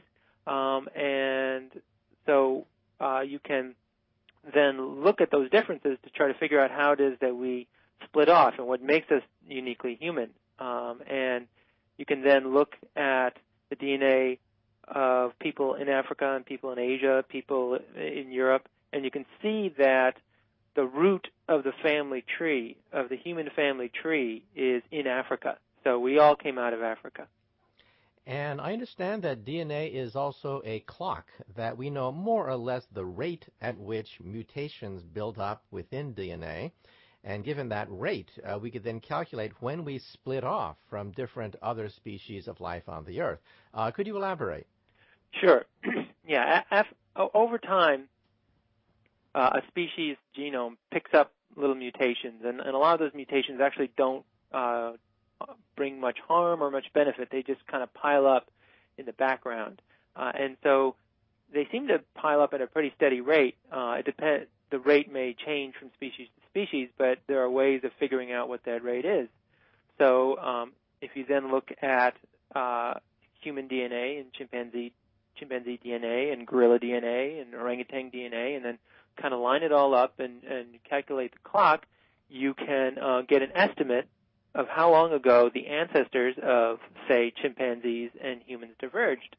and so you can then look at those differences to try to figure out how it is that we split off and what makes us uniquely human. And you can then look at the DNA of people in Africa and people in Asia, people in Europe, and you can see that the root of the family tree, of the human family tree, is in Africa. So we all came out of Africa. And I understand that DNA is also a clock, that we know more or less the rate at which mutations build up within DNA. And given that rate, we could then calculate when we split off from different other species of life on the Earth. Could you elaborate? Sure. Yeah. Over time, a species genome picks up little mutations, and a lot of those mutations actually don't bring much harm or much benefit. They just kind of pile up in the background. And so they seem to pile up at a pretty steady rate. The rate may change from species to species, but there are ways of figuring out what that rate is. So if you then look at human DNA and chimpanzee DNA and gorilla DNA and orangutan DNA and then kind of line it all up and calculate the clock, you can get an estimate of how long ago the ancestors of, say, chimpanzees and humans diverged.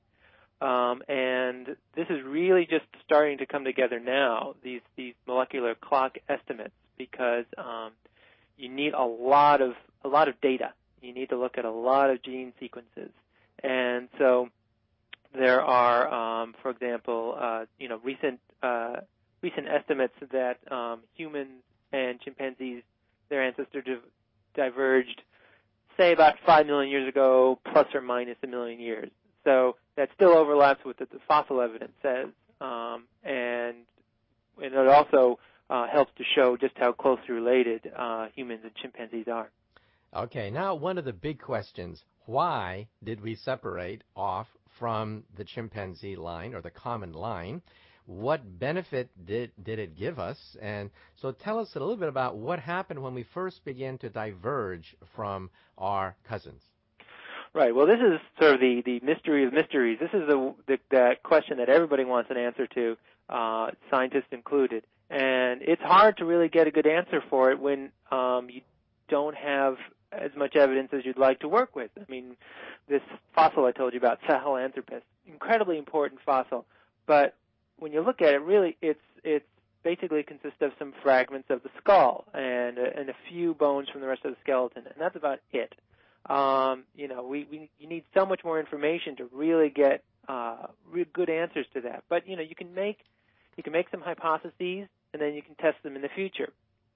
And this is really just starting to come together now, these molecular clock estimates, because you need a lot of data. You need to look at a lot of gene sequences. And so there are, for example, recent estimates that humans and chimpanzees, their ancestors diverged, say, about 5 million years ago, plus or minus 1 million years. So that still overlaps with what the fossil evidence says, and it also helps to show just how closely related humans and chimpanzees are. Okay, now one of the big questions, why did we separate off from the chimpanzee line or the common line? What benefit did it give us? And so tell us a little bit about what happened when we first began to diverge from our cousins. Right. Well, this is sort of the mystery of mysteries. This is the question that everybody wants an answer to, scientists included. And it's hard to really get a good answer for it when you don't have as much evidence as you'd like to work with. I mean, this fossil I told you about, Sahelanthropus, incredibly important fossil. But when you look at it, really, it's basically consists of some fragments of the skull and a few bones from the rest of the skeleton, and that's about it. You need so much more information to really get real good answers to that. But you can make some hypotheses, and then you can test them in the future.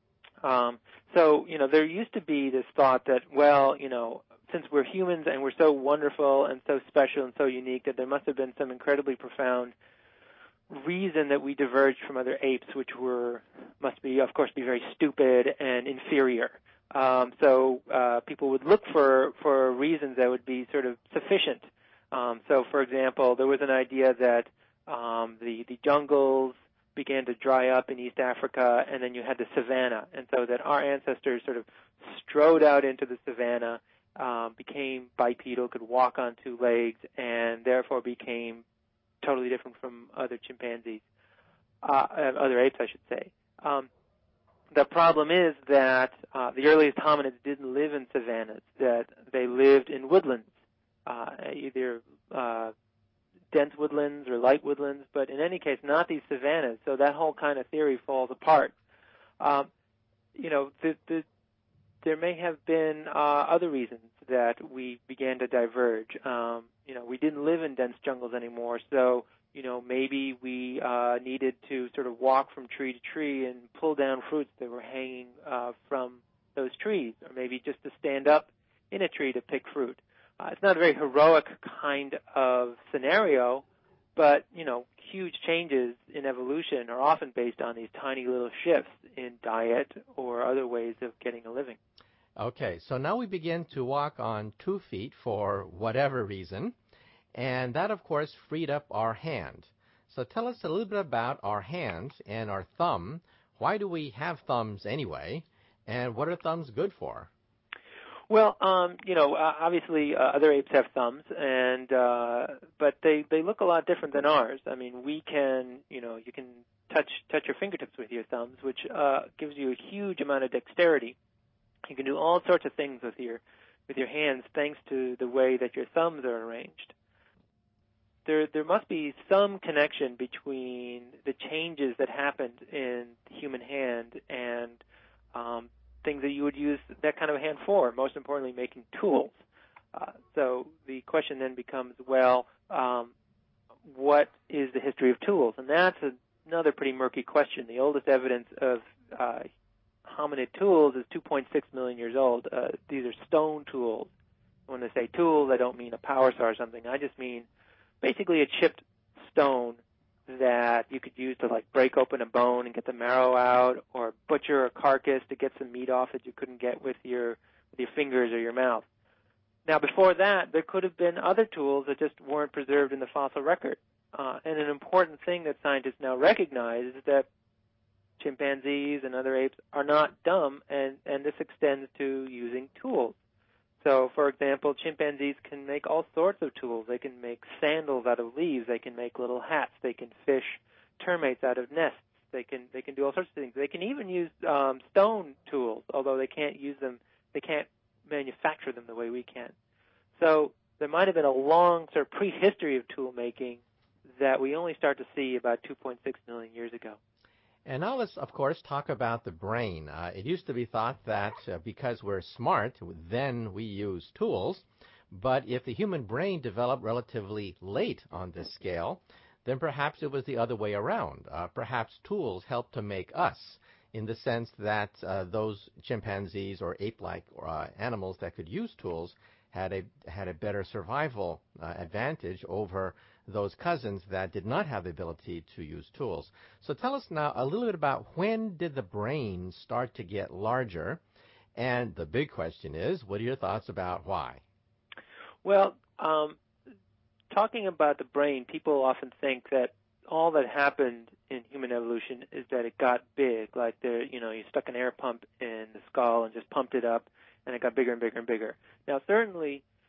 There used to be this thought that, since we're humans and we're so wonderful and so special and so unique, that there must have been some incredibly profound reason that we diverged from other apes, which must be, of course, be very stupid and inferior. People would look for reasons that would be sort of sufficient. For example, there was an idea that the jungles began to dry up in East Africa, and then you had the savanna, and so that our ancestors sort of strode out into the savanna, became bipedal, could walk on two legs, and therefore became totally different from other chimpanzees, other apes, I should say. The problem is that the earliest hominids didn't live in savannas, that they lived in woodlands, either dense woodlands or light woodlands, but in any case, not these savannas. So that whole kind of theory falls apart. There may have been other reasons that we began to diverge. We didn't live in dense jungles anymore, so maybe we needed to sort of walk from tree to tree and pull down fruits that were hanging from those trees, or maybe just to stand up in a tree to pick fruit. It's not a very heroic kind of scenario, but, huge changes in evolution are often based on these tiny little shifts in diet or other ways of getting a living. Okay, so now we begin to walk on 2 feet for whatever reason, and that, of course, freed up our hand. So tell us a little bit about our hands and our thumb. Why do we have thumbs anyway, and what are thumbs good for? Well, obviously other apes have thumbs, but they look a lot different than ours. I mean, we can, you can touch your fingertips with your thumbs, which gives you a huge amount of dexterity. You can do all sorts of things with your hands thanks to the way that your thumbs are arranged. There must be some connection between the changes that happened in the human hand and things that you would use that kind of a hand for, most importantly, making tools. So the question then becomes, what is the history of tools? And that's another pretty murky question. The oldest evidence of hominid tools is 2.6 million years old. These are stone tools. When I say tools, I don't mean a power saw or something. I just mean basically a chipped stone that you could use to break open a bone and get the marrow out, or butcher a carcass to get some meat off that you couldn't get with your fingers or your mouth. Now, before that, there could have been other tools that just weren't preserved in the fossil record. And an important thing that scientists now recognize is that chimpanzees and other apes are not dumb, and this extends to using tools. So, for example, chimpanzees can make all sorts of tools. They can make sandals out of leaves. They can make little hats. They can fish termites out of nests. They can do all sorts of things. They can even use stone tools, although they can't use them. They can't manufacture them the way we can. So there might have been a long sort of prehistory of tool making that we only start to see about 2.6 million years ago. And now let's, of course, talk about the brain. It used to be thought that because we're smart, then we use tools. But if the human brain developed relatively late on this scale, then perhaps it was the other way around. Perhaps tools helped to make us, in the sense that those chimpanzees or ape-like animals that could use tools had a better survival advantage over those cousins that did not have the ability to use tools. So tell us now a little bit about when did the brain start to get larger? And the big question is, what are your thoughts about why? Well, talking about the brain, people often think that all that happened in human evolution is that it got big, like you stuck an air pump in the skull and just pumped it up, and it got bigger and bigger and bigger. Now, certainly,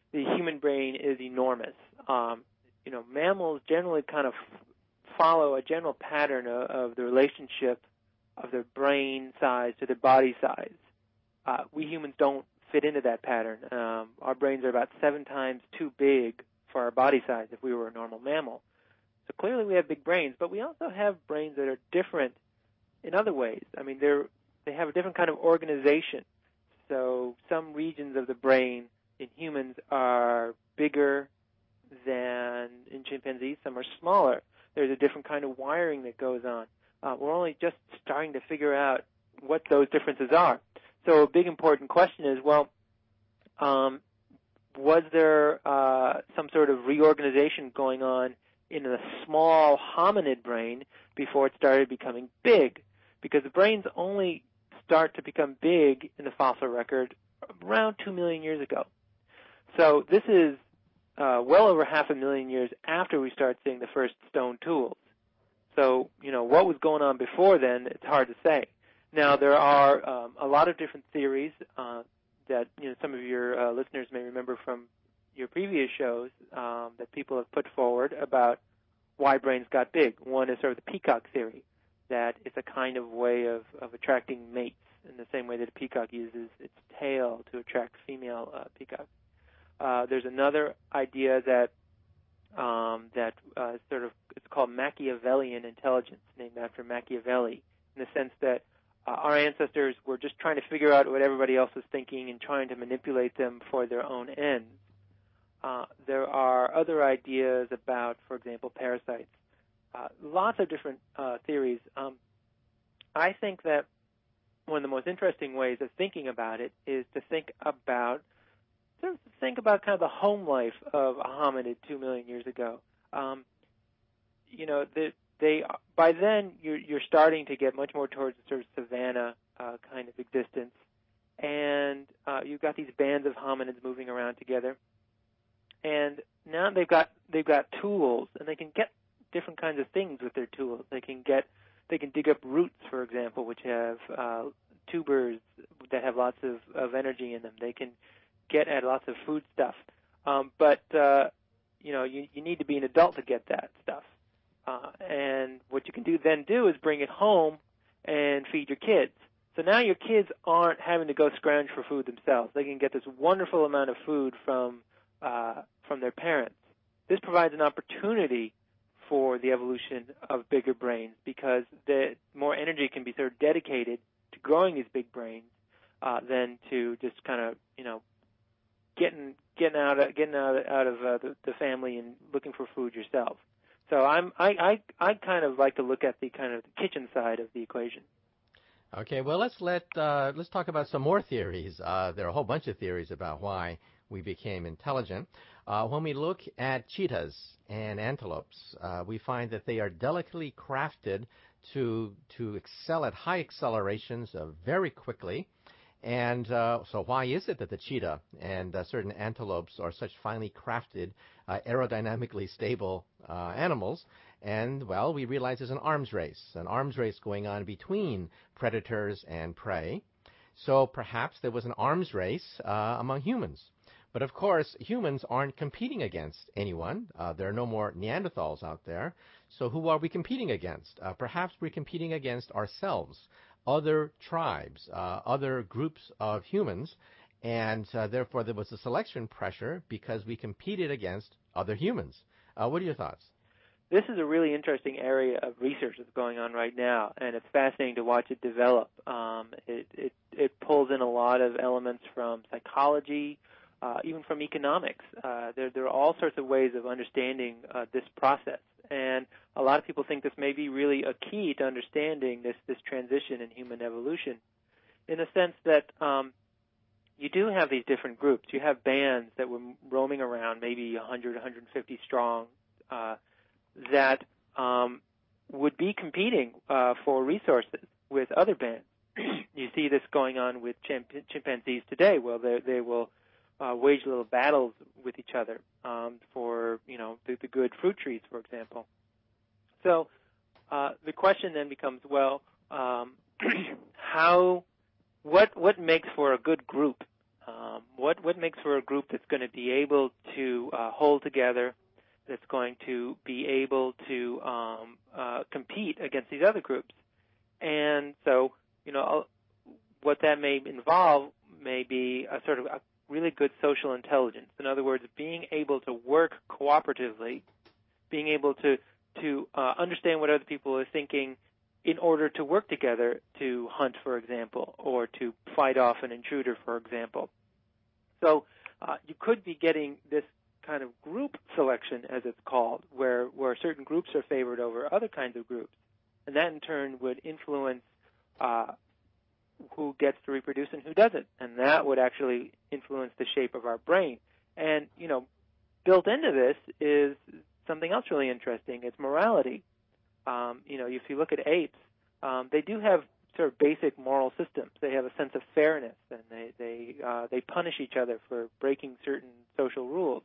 the human brain is enormous. Mammals generally kind of follow a general pattern of the relationship of their brain size to their body size. We humans don't fit into that pattern. Our brains are about 7 times too big for our body size if we were a normal mammal. So clearly we have big brains, but we also have brains that are different in other ways. I mean, they have a different kind of organization. So some regions of the brain in humans are bigger than in chimpanzees. Some are smaller. There's a different kind of wiring that goes on. We're only just starting to figure out what those differences are. So a big important question is, well, was there some sort of reorganization going on in the small hominid brain before it started becoming big? Because the brains only start to become big in the fossil record around 2 million years ago. So this is well over 500,000 years after we start seeing the first stone tools. So, what was going on before then, it's hard to say. Now, there are a lot of different theories that some of your listeners may remember from your previous shows that people have put forward about why brains got big. One is sort of the peacock theory, that it's a kind of way of attracting mates in the same way that a peacock uses its tail to attract female peacocks. There's another idea that it's called Machiavellian intelligence, named after Machiavelli, in the sense that our ancestors were just trying to figure out what everybody else was thinking and trying to manipulate them for their own ends. There are other ideas about, for example, parasites. Lots of different theories. I think that one of the most interesting ways of thinking about it is to think about kind of the home life of a hominid 2 million years ago. By then you're starting to get much more towards the sort of savanna kind of existence, and you've got these bands of hominids moving around together, and now they've got tools, and they can get different kinds of things with their tools. They can dig up roots, for example, which have tubers that have lots of energy in them. They can get at lots of food stuff, but you need to be an adult to get that stuff. And what you can do is bring it home and feed your kids. So now your kids aren't having to go scrounge for food themselves. They can get this wonderful amount of food from their parents. This provides an opportunity for the evolution of bigger brains, because the more energy can be sort of dedicated to growing these big brains than to just kind of getting out of the family and looking for food yourself. So I kind of like to look at the kind of kitchen side of the equation. Okay, well, let's talk about some more theories. There are a whole bunch of theories about why we became intelligent. When we look at cheetahs and antelopes, we find that they are delicately crafted to excel at high accelerations very quickly. And so why is it that the cheetah and certain antelopes are such finely crafted, aerodynamically stable animals? And, well, we realize there's an arms race going on between predators and prey. So perhaps there was an arms race among humans. But, of course, humans aren't competing against anyone. There are no more Neanderthals out there. So who are we competing against? Perhaps we're competing against ourselves, other tribes, other groups of humans, and therefore there was a selection pressure because we competed against other humans. What are your thoughts? This is a really interesting area of research that's going on right now, and it's fascinating to watch it develop. It pulls in a lot of elements from psychology, even from economics. There are all sorts of ways of understanding this process, and a lot of people think this may be really a key to understanding this transition in human evolution, in the sense that you do have these different groups. You have bands that were roaming around, maybe 100, 150 strong, that would be competing for resources with other bands. You see this going on with chimpanzees today. Well, they will wage little battles with each other for the good fruit trees, for example. So the question then becomes, well, what makes for a good group? What makes for a group that's going to be able to hold together, that's going to be able to compete against these other groups? And so, what that may involve may be a sort of a really good social intelligence. In other words, being able to work cooperatively, being able to understand what other people are thinking in order to work together to hunt, for example, or to fight off an intruder, for example. So you could be getting this kind of group selection, as it's called, where certain groups are favored over other kinds of groups. And that, in turn, would influence who gets to reproduce and who doesn't. And that would actually influence the shape of our brain. And, built into this is something else really interesting. It's morality. If you look at apes, they do have sort of basic moral systems. They have a sense of fairness, and they punish each other for breaking certain social rules.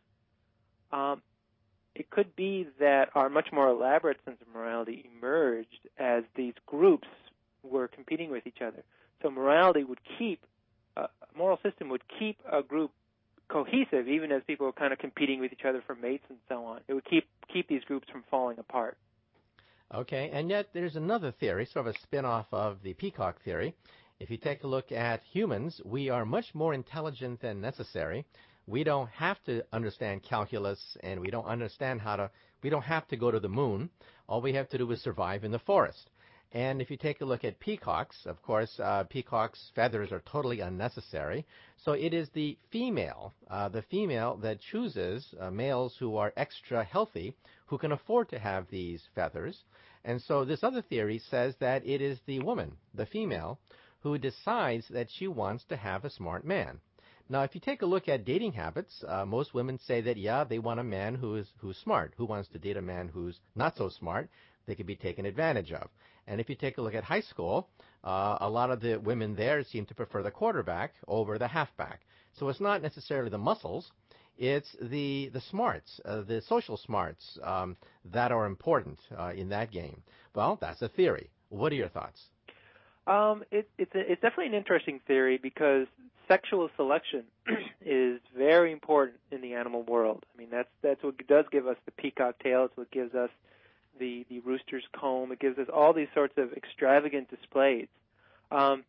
It could be that our much more elaborate sense of morality emerged as these groups were competing with each other. So morality would a moral system would keep a group cohesive, even as people were kind of competing with each other for mates and so on. It would keep these groups from falling apart. Okay, and yet there's another theory, sort of a spin-off of the peacock theory. If you take a look at humans, we are much more intelligent than necessary. We don't have to understand calculus, and we don't have to go to the moon. All we have to do is survive in the forest. And if you take a look at peacocks, of course, peacocks' feathers are totally unnecessary. So it is the female that chooses males who are extra healthy, who can afford to have these feathers. And so this other theory says that it is the woman, the female, who decides that she wants to have a smart man. Now, if you take a look at dating habits, most women say that, they want a man who's smart. Who wants to date a man who's not so smart? They could be taken advantage of. And if you take a look at high school, a lot of the women there seem to prefer the quarterback over the halfback. So it's not necessarily the muscles. It's the smarts, the social smarts that are important in that game. Well, that's a theory. What are your thoughts? It's definitely an interesting theory because sexual selection is very important in the animal world. I mean, that's what does give us the peacock tail. It's what gives us the rooster's comb. It gives us all these sorts of extravagant displays. I'm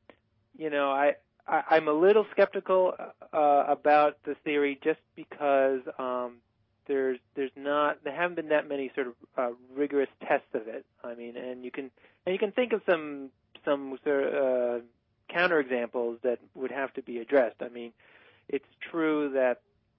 a little skeptical about the theory just because there haven't been that many sort of rigorous tests of it. I mean, and you can think of some sort of counterexamples that would have to be addressed. I mean, it's true that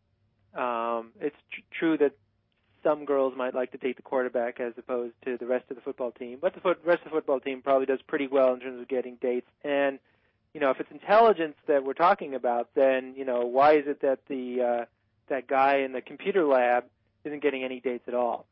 some girls might like to date the quarterback as opposed to the rest of the football team, but the rest of the football team probably does pretty well in terms of getting dates. And if it's intelligence that we're talking about, then why is it that that guy in the computer lab isn't getting any dates at all?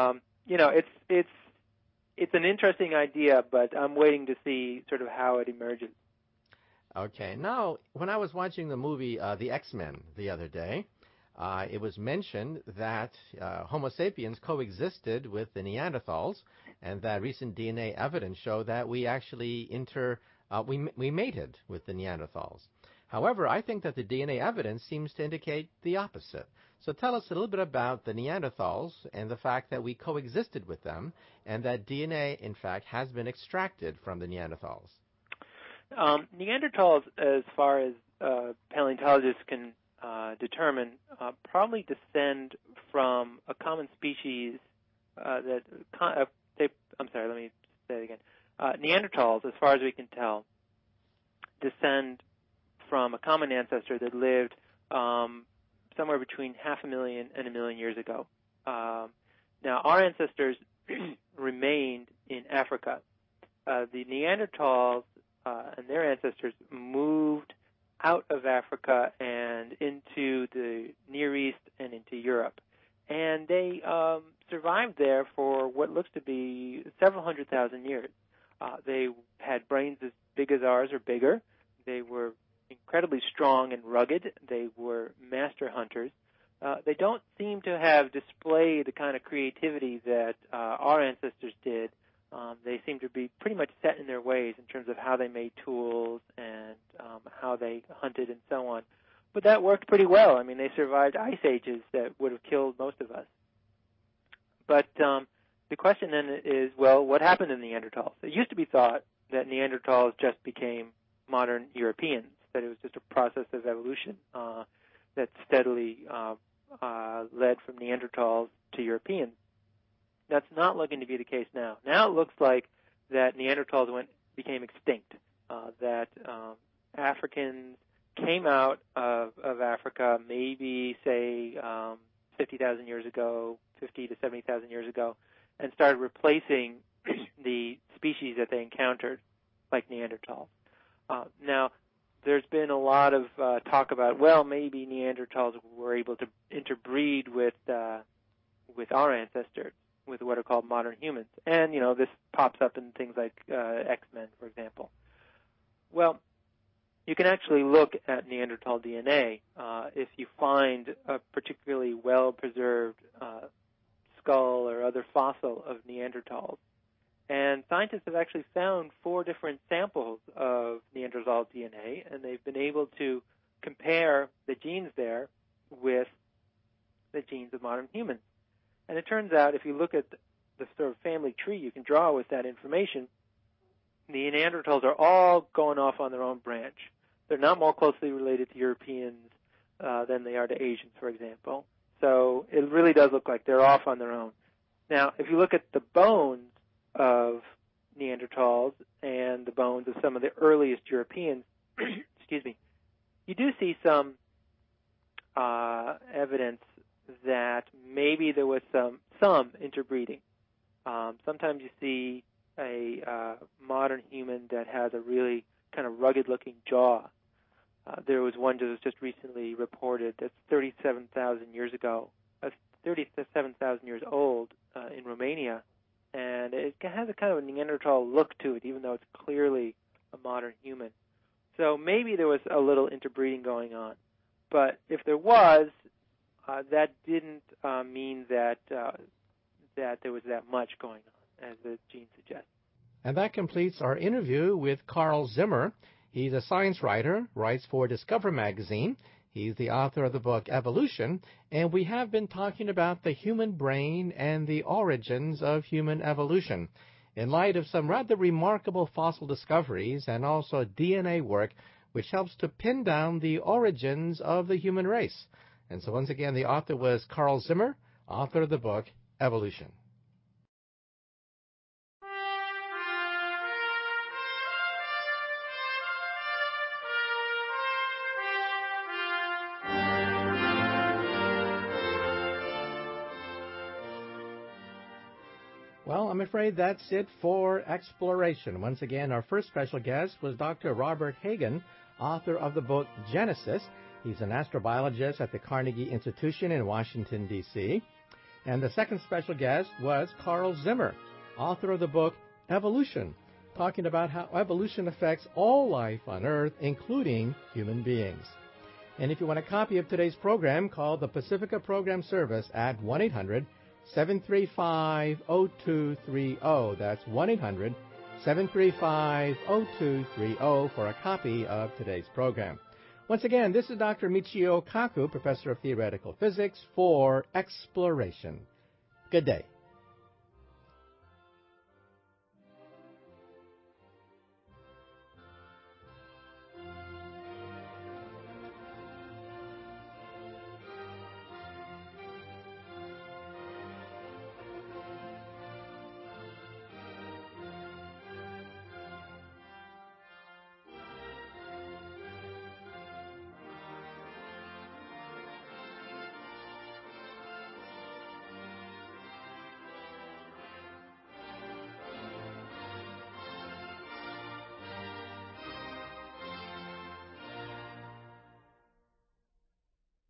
It's an interesting idea, but I'm waiting to see sort of how it emerges. Okay. Now, when I was watching the movie The X-Men the other day, it was mentioned that Homo sapiens coexisted with the Neanderthals, and that recent DNA evidence showed that we actually we mated with the Neanderthals. However, I think that the DNA evidence seems to indicate the opposite. So tell us a little bit about the Neanderthals and the fact that we coexisted with them, and that DNA, in fact, has been extracted from the Neanderthals. Neanderthals, as far as paleontologists can determine, probably descend from a common species I'm sorry, let me say it again. Neanderthals, as far as we can tell, descend from a common ancestor that lived somewhere between 500,000 and 1 million years ago. Now, our ancestors remained in Africa. The Neanderthals and their ancestors moved out of Africa and into the Near East and into Europe. And they survived there for what looks to be several 100,000 years. They had brains as big as ours or bigger. They were incredibly strong and rugged. They were master hunters. They don't seem to have displayed the kind of creativity that our ancestors did. They seem to be pretty much set in their ways in terms of how they made tools and how they hunted and so on. But that worked pretty well. I mean, they survived ice ages that would have killed most of us. But the question then is, well, what happened to Neanderthals? It used to be thought that Neanderthals just became modern Europeans, that it was just a process of evolution that steadily led from Neanderthals to Europeans. That's not looking to be the case now. Now it looks like that Neanderthals became extinct, that Africans came out of Africa maybe, say, 50,000 years ago, 50 to 70,000 years ago, and started replacing the species that they encountered, like Neanderthals. Now, there's been a lot of talk about, well, maybe Neanderthals were able to interbreed with our ancestors, with what are called modern humans. And, this pops up in things like X-Men, for example. Well, you can actually look at Neanderthal DNA if you find a particularly well-preserved skull or other fossil of Neanderthals. And scientists have actually found 4 different samples of Neanderthal DNA, and they've been able to compare the genes there with the genes of modern humans. And it turns out, if you look at the sort of family tree you can draw with that information, the Neanderthals are all going off on their own branch. They're not more closely related to Europeans than they are to Asians, for example. So it really does look like they're off on their own. Now, if you look at the bones of Neanderthals and the bones of some of the earliest Europeans, excuse me, you do see some evidence that maybe there was some interbreeding. Sometimes you see a modern human that has a really kind of rugged-looking jaw. There was one that was just recently reported that's 37,000 years ago, 37,000 years old in Romania, and it has a kind of a Neanderthal look to it, even though it's clearly a modern human. So maybe there was a little interbreeding going on. But if there was, that didn't mean that there was that much going on, as the gene suggests. And that completes our interview with Carl Zimmer. He's a science writer, writes for Discover magazine. He's the author of the book Evolution, and we have been talking about the human brain and the origins of human evolution in light of some rather remarkable fossil discoveries and also DNA work which helps to pin down the origins of the human race. And so once again, the author was Carl Zimmer, author of the book Evolution. Well, I'm afraid that's it for Exploration. Once again, our first special guest was Dr. Robert Hagen, author of the book Genesis. He's an astrobiologist at the Carnegie Institution in Washington, D.C. And the second special guest was Carl Zimmer, author of the book Evolution, talking about how evolution affects all life on Earth, including human beings. And if you want a copy of today's program, call the Pacifica Program Service at 1-800-735-0230. That's 1-800-735-0230 for a copy of today's program. Once again, this is Dr. Michio Kaku, Professor of Theoretical Physics, for Exploration. Good day.